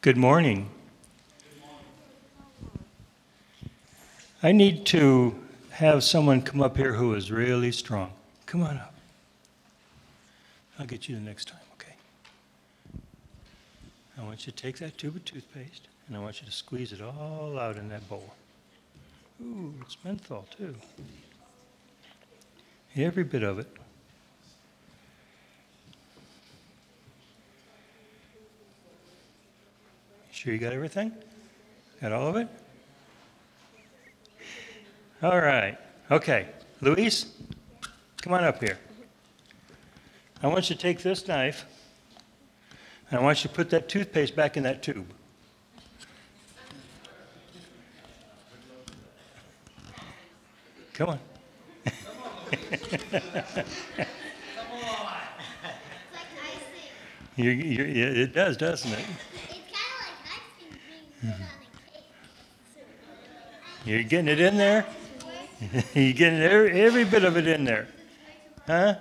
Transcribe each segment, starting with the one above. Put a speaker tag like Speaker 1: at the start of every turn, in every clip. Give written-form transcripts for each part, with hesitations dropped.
Speaker 1: Good morning. I need to have someone come up here who is really strong. Come on up. I'll get you the next time, okay? I want you to take that tube of toothpaste, and I want you to squeeze it all out in that bowl. Ooh, it's menthol, too. Every bit of it. Sure you got everything? Got all of it? All right. Okay. Luis, come on up here. I want you to take this knife, and I want you to put that toothpaste back in that tube. Come on. It does, doesn't it? You're getting it in there? You're getting every bit of it in there. Huh?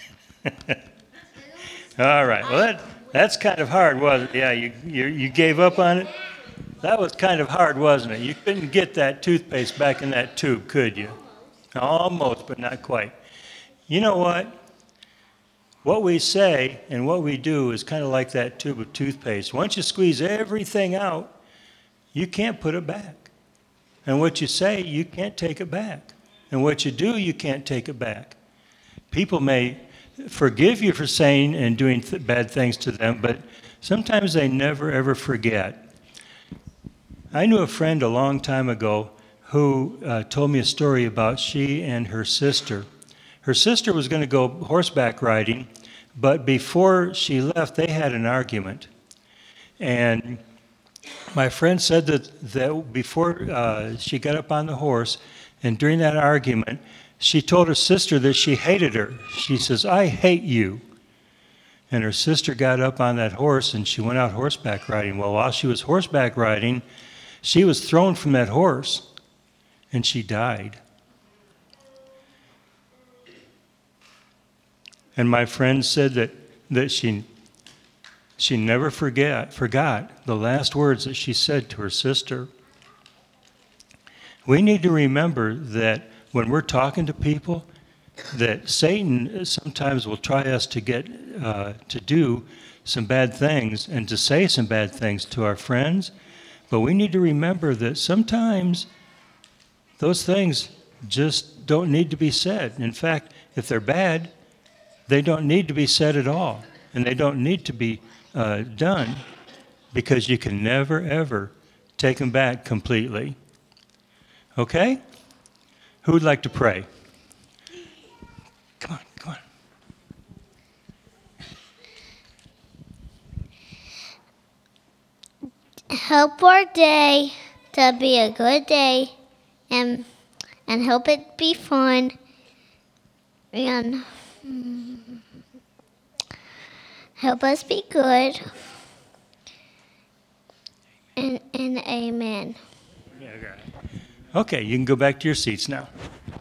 Speaker 1: All right. Well, that's kind of hard, wasn't it? Yeah, you gave up on it? That was kind of hard, wasn't it? You couldn't get that toothpaste back in that tube, could you? Almost, but not quite. You know what? What we say and what we do is kind of like that tube of toothpaste. Once you squeeze everything out, you can't put it back. And what you say, you can't take it back. And what you do, you can't take it back. People may forgive you for saying and doing bad things to them, but sometimes they never, ever forget. I knew a friend a long time ago who told me a story about she and her sister. Her sister was going to go horseback riding, but before she left, they had an argument. And my friend said that before she got up on the horse, and during that argument, she told her sister that she hated her. She says, "I hate you." And her sister got up on that horse, and she went out horseback riding. Well, while she was horseback riding, she was thrown from that horse, and she died. And my friend said that she never forgot the last words that she said to her sister. We need to remember that when we're talking to people, that Satan sometimes will try us to get to do some bad things and to say some bad things to our friends. But we need to remember that sometimes those things just don't need to be said. In fact, if they're bad, they don't need to be said at all. And they don't need to be done, because you can never, ever take them back completely. Okay? Who would like to pray? Come on.
Speaker 2: Help our day to be a good day, and help it be fun, and help us be good, and amen.
Speaker 1: Okay, you can go back to your seats now.